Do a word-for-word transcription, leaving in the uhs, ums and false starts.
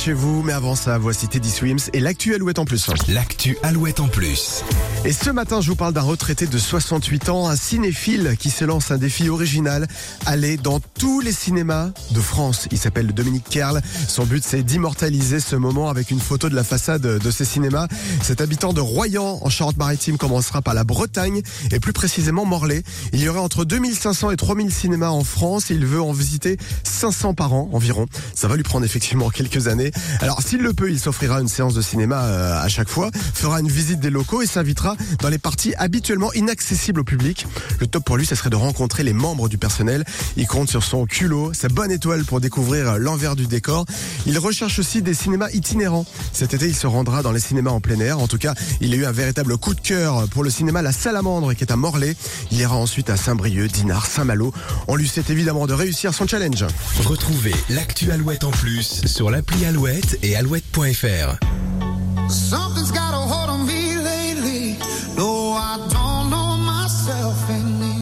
chez vous, mais avant ça, voici Teddy Swims et l'actu Alouette en plus. L'actu Alouette en plus. Et ce matin, je vous parle d'un retraité de soixante-huit ans, un cinéphile qui se lance un défi original, aller dans tous les cinémas de France. Il s'appelle Dominique Kerle. Son but, c'est d'immortaliser ce moment avec une photo de la façade de ces cinémas. Cet habitant de Royan, en Charente-Maritime, commencera par la Bretagne et plus précisément Morlaix. Il y aurait entre deux mille cinq cents et trois mille cinémas en France et il veut en visiter cinq cents par an environ. Ça va lui prendre effectivement quelques années. Alors s'il le peut, il s'offrira une séance de cinéma à chaque fois, fera une visite des locaux et s'invitera dans les parties habituellement inaccessibles au public. Le top pour lui, ce serait de rencontrer les membres du personnel. Il compte sur son culot, sa bonne étoile pour découvrir l'envers du décor. Il recherche aussi des cinémas itinérants. Cet été, il se rendra dans les cinémas en plein air. En tout cas, il a eu un véritable coup de cœur pour le cinéma La Salamandre qui est à Morlaix. Il ira ensuite à Saint-Brieuc, Dinard, Saint-Malo. On lui souhaite évidemment de réussir son challenge. Retrouvez l'actu Alouette en plus sur l'appli Alouette et alouette point f r. Something's got a hold on me lately. No, I don't